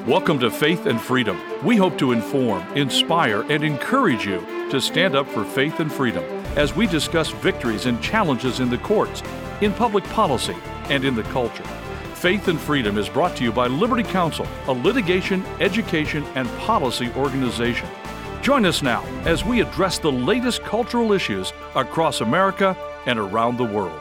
Welcome to Faith and Freedom. We hope to inform, inspire, and encourage you to stand up for faith and freedom as we discuss victories and challenges in the courts, in public policy, and in the culture. Faith and Freedom is brought to you by Liberty Counsel, a litigation, education, and policy organization. Join us now as we address the latest cultural issues across America and around the world.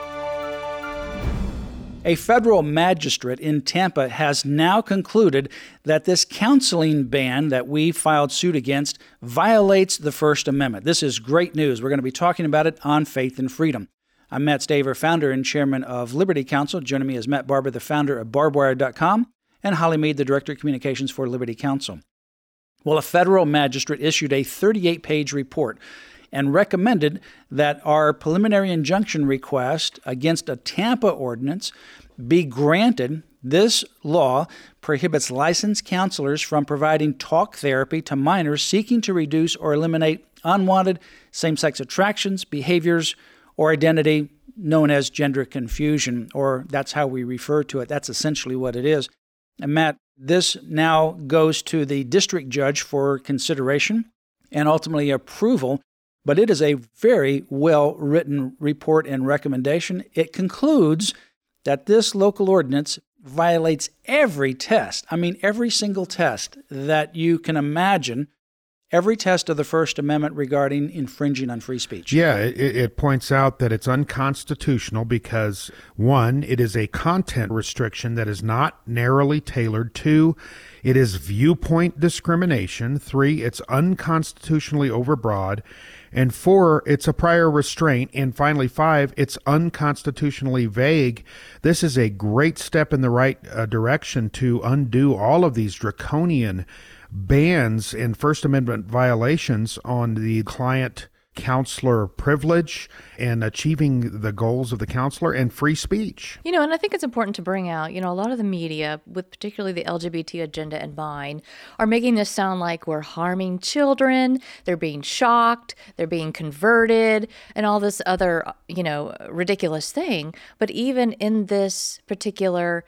A federal magistrate in Tampa has now concluded that this counseling ban that we filed suit against violates the First Amendment. This is great news. We're going to be talking about it on Faith and Freedom. I'm Matt Staver, founder and chairman of Liberty Counsel. Joining me is Matt Barber, the founder of barbwire.com, and Holly Mead, the director of communications for Liberty Counsel. Well, a federal magistrate issued a 38-page report and recommended that our preliminary injunction request against a Tampa ordinance be granted. This law prohibits licensed counselors from providing talk therapy to minors seeking to reduce or eliminate unwanted same-sex attractions, behaviors, or identity known as gender confusion, or that's how we refer to it. That's essentially what it is. And Matt, this now goes to the district judge for consideration and ultimately approval. But it is a very well-written report and recommendation. It concludes that this local ordinance violates every test. I mean, every single test that you can imagine, every test of the First Amendment regarding infringing on free speech. Yeah, it points out that it's unconstitutional because, one, it is a content restriction that is not narrowly tailored. Two, it is viewpoint discrimination. Three, it's unconstitutionally overbroad. And four, it's a prior restraint. And finally, five, it's unconstitutionally vague. This is a great step in the right direction to undo all of these draconian bans and First Amendment violations on the client-counselor privilege and achieving the goals of the counselor and free speech. You know, and I think it's important to bring out, a lot of the media, with particularly the LGBT agenda in mind, are making this sound like we're harming children, they're being shocked, they're being converted, and all this other, ridiculous thing. But even in this particular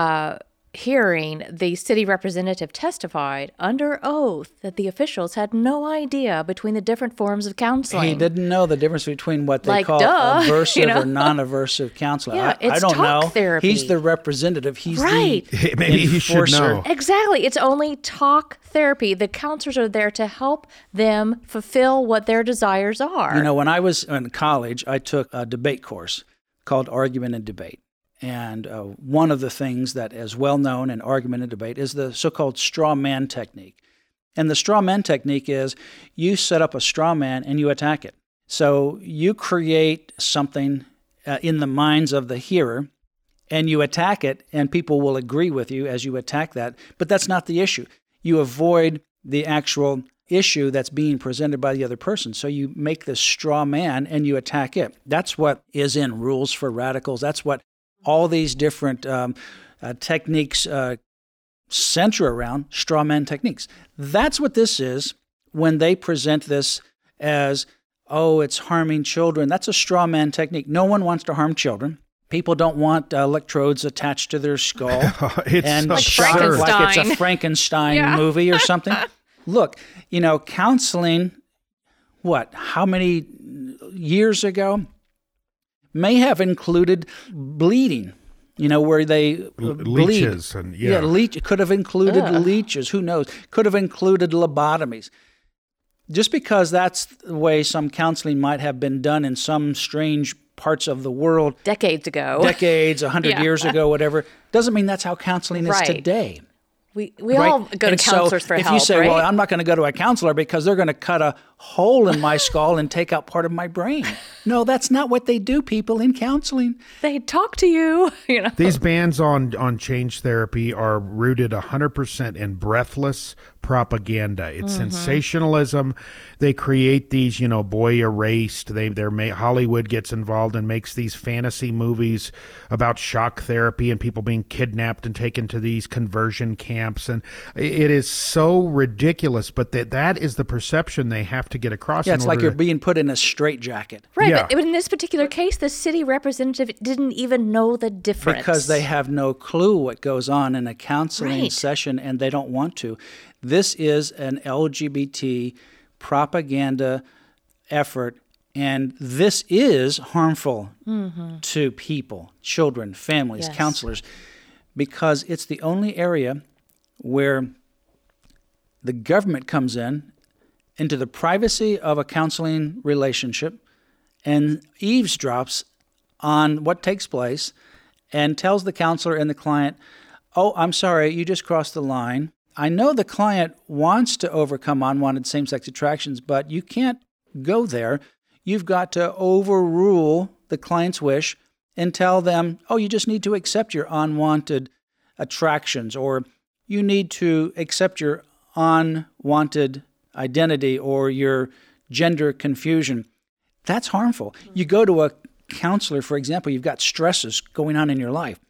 hearing, the city representative testified under oath that the officials had no idea between the different forms of counseling. He didn't know the difference between what they call aversive or non-aversive counseling. Yeah, I don't know. Therapy. He's the representative. He's right. the Maybe he should know. Exactly. It's only talk therapy. The counselors are there to help them fulfill what their desires are. When I was in college, I took a debate course called Argument and Debate. And one of the things that is well known in argument and debate is the so-called straw man technique. And the straw man technique is you set up a straw man and you attack it. So you create something in the minds of the hearer and you attack it, and people will agree with you as you attack that. But that's not the issue. You avoid the actual issue that's being presented by the other person. So you make this straw man and you attack it. That's what is in Rules for Radicals. That's what all these different techniques center around straw man techniques. That's what this is when they present this as, it's harming children. That's a straw man technique. No one wants to harm children. People don't want electrodes attached to their skull and like shot like it's a Frankenstein movie or something. Look, counseling, how many years ago? May have included bleeding, where they leeches bleed. It could have included leeches. Who knows? Could have included lobotomies. Just because that's the way some counseling might have been done in some strange parts of the world. Decades ago. 100 years ago, whatever, doesn't mean that's how counseling is today. We all go to counselors for help, if you say, right? well, I'm not going to go to a counselor because they're going to cut a hole in my skull and take out part of my brain. No, that's not what they do, people, in counseling. They talk to you, These bans on change therapy are rooted 100% in breathless propaganda. It's sensationalism. They create these, boy erased. Hollywood gets involved and makes these fantasy movies about shock therapy and people being kidnapped and taken to these conversion camps. And it is so ridiculous, but that is the perception they have have to get across. Yeah, it's like you're being put in a straitjacket. Right, Yeah. but in this particular case, the city representative didn't even know the difference. Because they have no clue what goes on in a counseling Right. session, and they don't want to. This is an LGBT propaganda effort, and this is harmful to people, children, families, Yes. counselors, because it's the only area where the government comes into the privacy of a counseling relationship and eavesdrops on what takes place and tells the counselor and the client, "Oh, I'm sorry, you just crossed the line. I know the client wants to overcome unwanted same-sex attractions, but you can't go there. You've got to overrule the client's wish and tell them, oh, you just need to accept your unwanted attractions, or you need to accept your unwanted identity or your gender confusion." That's harmful. You go to a counselor, for example, you've got stresses going on in your life.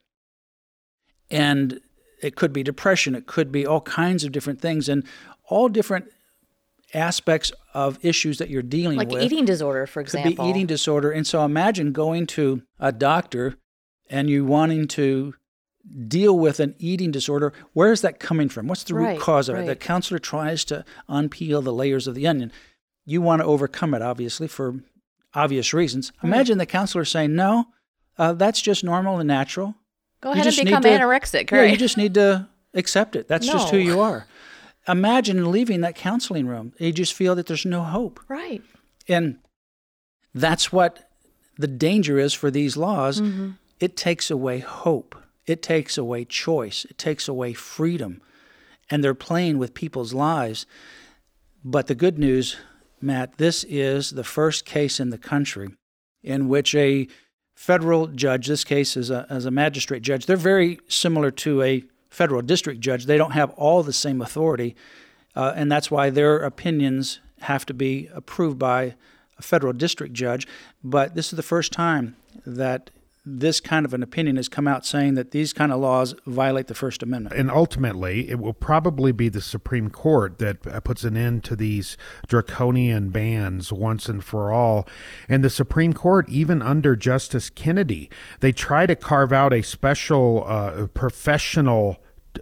And it could be depression, it could be all kinds of different things, and all different aspects of issues that you're dealing like with. eating disorder, for example. Could be eating disorder. And so imagine going to a doctor and you wanting to deal with an eating disorder. Where is that coming from? What's the root cause of it? The counselor tries to unpeel the layers of the onion. You want to overcome it, obviously, for obvious reasons. Imagine the counselor saying, no, that's just normal and natural. Go ahead and become anorexic, right? Yeah, you just need to accept it. That's just who No. you are. Imagine leaving that counseling room. You just feel that there's no hope. Right. And that's what the danger is for these laws. It takes away hope. It takes away choice. It takes away freedom. And they're playing with people's lives. But the good news, Matt, this is the first case in the country in which a federal judge, this case is a magistrate judge, they're very similar to a federal district judge. They don't have all the same authority, and that's why their opinions have to be approved by a federal district judge. But this is the first time that this kind of an opinion has come out saying that these kind of laws violate the First Amendment. And ultimately, it will probably be the Supreme Court that puts an end to these draconian bans once and for all. And the Supreme Court, even under Justice Kennedy, they try to carve out a special professional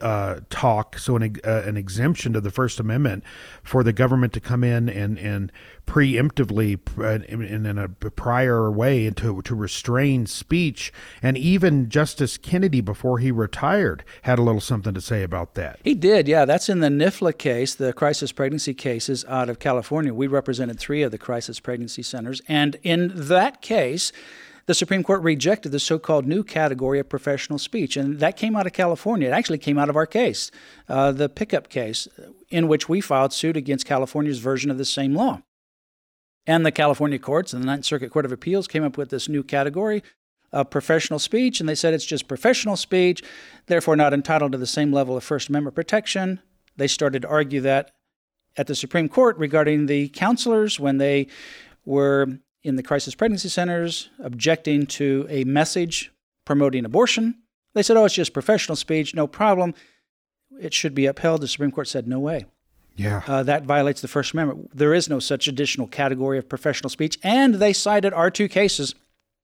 talk, so an exemption to the First Amendment for the government to come in and preemptively in a prior way to restrain speech. And even Justice Kennedy, before he retired, had a little something to say about that. He did, yeah. That's in the NIFLA case, the crisis pregnancy cases out of California. We represented 3 of the crisis pregnancy centers. And in that case, the Supreme Court rejected the so-called new category of professional speech, and that came out of California. It actually came out of our case, the pickup case, in which we filed suit against California's version of the same law. And the California courts and the Ninth Circuit Court of Appeals came up with this new category of professional speech, and they said it's just professional speech, therefore not entitled to the same level of First Amendment protection. They started to argue that at the Supreme Court regarding the counselors when they were in the crisis pregnancy centers objecting to a message promoting abortion. They said, oh, it's just professional speech, no problem. It should be upheld. The Supreme Court said, no way. Yeah. That violates the First Amendment. There is no such additional category of professional speech. And they cited our 2 cases,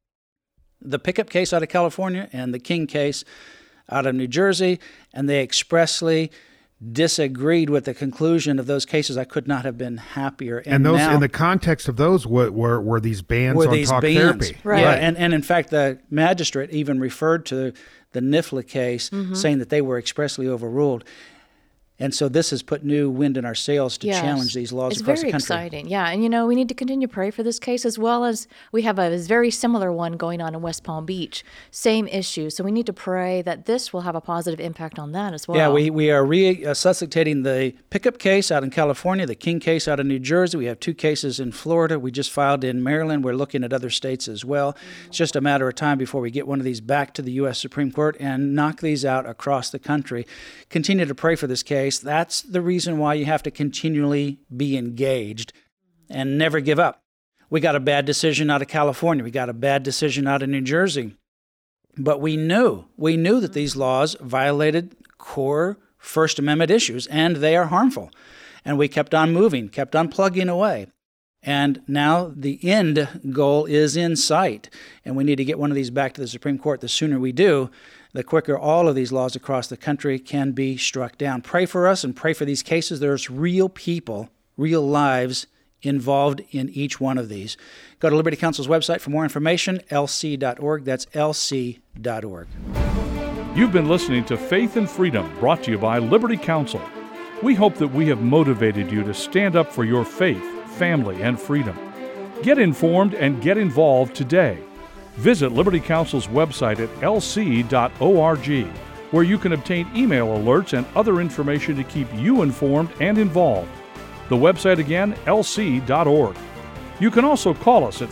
the pickup case out of California and the King case out of New Jersey, and they expressly disagreed with the conclusion of those cases. I could not have been happier. And those, now, in the context of those, were these bans on talk therapy. Right. Yeah, and in fact, the magistrate even referred to the NIFLA case, saying that they were expressly overruled. And so this has put new wind in our sails to challenge these laws across the country. It's very exciting. Yeah, and we need to continue to pray for this case, as well as we have a very similar one going on in West Palm Beach. Same issue. So we need to pray that this will have a positive impact on that as well. Yeah, we are resuscitating the pickup case out in California, the King case out in New Jersey. We have 2 cases in Florida. We just filed in Maryland. We're looking at other states as well. It's just a matter of time before we get one of these back to the U.S. Supreme Court and knock these out across the country. Continue to pray for this case. That's the reason why you have to continually be engaged and never give up. We got a bad decision out of California. We got a bad decision out of New Jersey. But we knew that these laws violated core First Amendment issues, and they are harmful. And we kept on moving, kept on plugging away. And now the end goal is in sight, and we need to get one of these back to the Supreme Court. The sooner we do, the quicker all of these laws across the country can be struck down. Pray for us and pray for these cases. There's real people, real lives involved in each one of these. Go to Liberty Counsel's website for more information, lc.org. That's lc.org. You've been listening to Faith and Freedom, brought to you by Liberty Counsel. We hope that we have motivated you to stand up for your faith, family, and freedom. Get informed and get involved today. Visit Liberty Counsel's website at lc.org, where you can obtain email alerts and other information to keep you informed and involved. The website again, lc.org. You can also call us at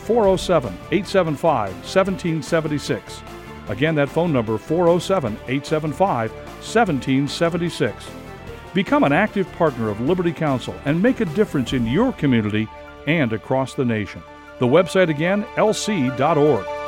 407-875-1776. Again, that phone number, 407-875-1776. Become an active partner of Liberty Counsel and make a difference in your community and across the nation. The website again, lc.org.